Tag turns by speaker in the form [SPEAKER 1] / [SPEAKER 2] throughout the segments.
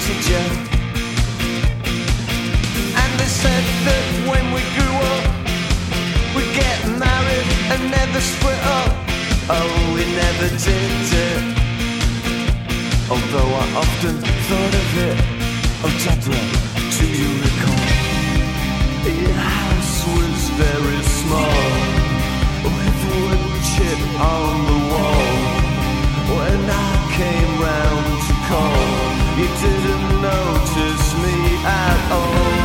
[SPEAKER 1] wanted you. And they said that when we grew up, we'd get married and never split up. Oh, we never did it. Although I often thought of it. Oh, Deborah, do you recall? Your house was very small, with wood chip on the wall. When I came round to call, you didn't notice me at all.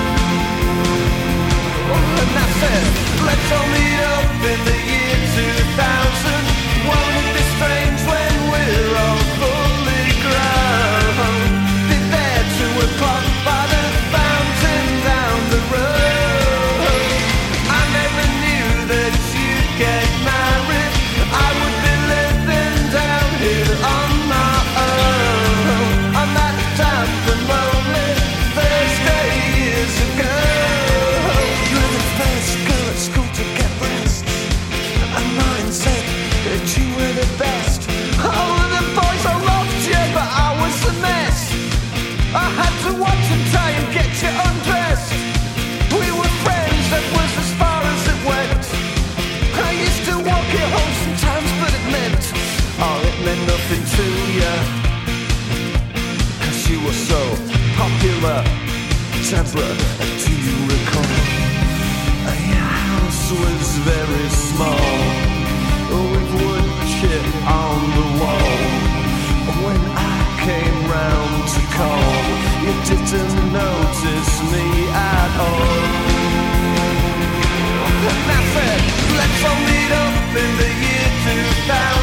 [SPEAKER 1] And I said, let's all meet up in the year 2000. Won't it be strange when we're all fully grown? Be there 2 o'clock by the fountain down the road. I never knew that you'd get married. I would be living down here on my own, on that damp and lonely Thursday years ago. You were the first girl at school to get breasts, and mine said that you were the best. Oh, the boys all loved you, but I was a mess. I had to watch and try and get you undressed. We were friends, that was as far as it went. I used to walk you home sometimes, but it meant nothing to you, 'cause you were so popular. Deborah, do you recall? Your house was very small, with wood chip on the wall. When I came round to call, you didn't notice me at all. And I said, let's all meet up in the year 2000.